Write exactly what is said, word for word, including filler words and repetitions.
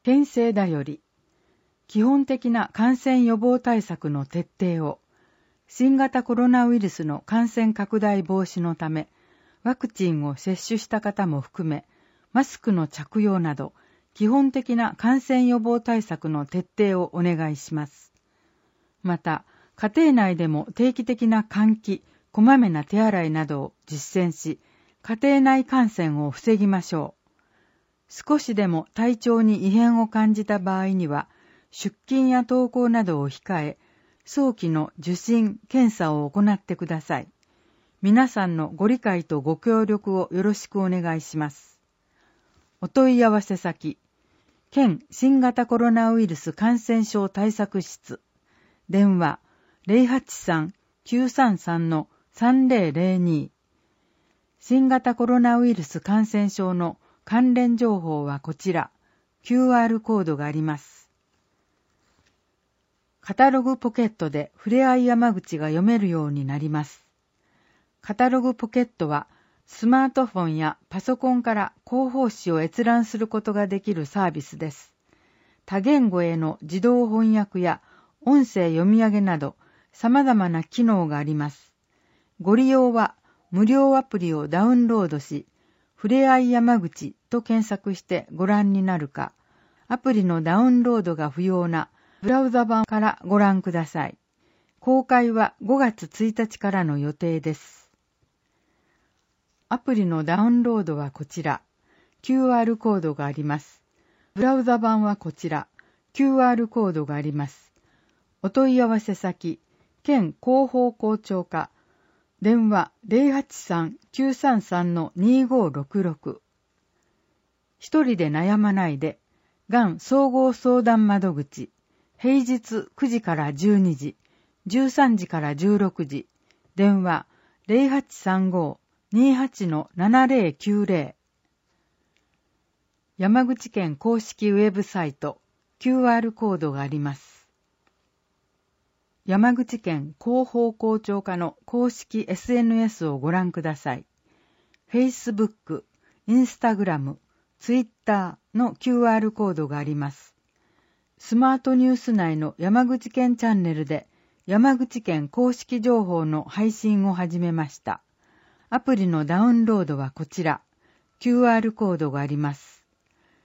県政だより、基本的な感染予防対策の徹底を、新型コロナウイルスの感染拡大防止のため、ワクチンを接種した方も含め、マスクの着用など、基本的な感染予防対策の徹底をお願いします。また、家庭内でも定期的な換気、こまめな手洗いなどを実践し、家庭内感染を防ぎましょう。少しでも体調に異変を感じた場合には、出勤や登校などを控え、早期の受診・検査を行ってください。皆さんのご理解とご協力をよろしくお願いします。お問い合わせ先、県新型コロナウイルス感染症対策室、電話 ゼロはちさん きゅうさんさん さんぜろぜろに。新型コロナウイルス感染症の関連情報はこちら、キューアール コードがあります。カタログポケットでふれあい山口が読めるようになります。カタログポケットはスマートフォンやパソコンから広報誌を閲覧することができるサービスです。多言語への自動翻訳や音声読み上げなど様々な機能があります。ご利用は無料アプリをダウンロードし、ふれあい山口と検索してご覧になるか、アプリのダウンロードが不要なブラウザ版からご覧ください。公開はごがつついたちからの予定です。アプリのダウンロードはこちら、キューアール コードがあります。ブラウザ版はこちら、キューアール コードがあります。お問い合わせ先、県広報校長課、電話 ゼロはちさん きゅうさんさん にごろくろく。一人で悩まないで、がん総合相談窓口、平日くじからじゅうにじ、じゅうさんじからじゅうろくじ、電話 ゼロはちさんご にはち ななゼロきゅうゼロ。山口県公式ウェブサイト、キューアール コードがあります。山口県広報校長課の公式 エスエヌエス をご覧ください。Facebook、Instagram、Twitter の キューアール コードがあります。スマートニュース内の山口県チャンネルで山口県公式情報の配信を始めました。アプリのダウンロードはこちら、キューアール コードがあります。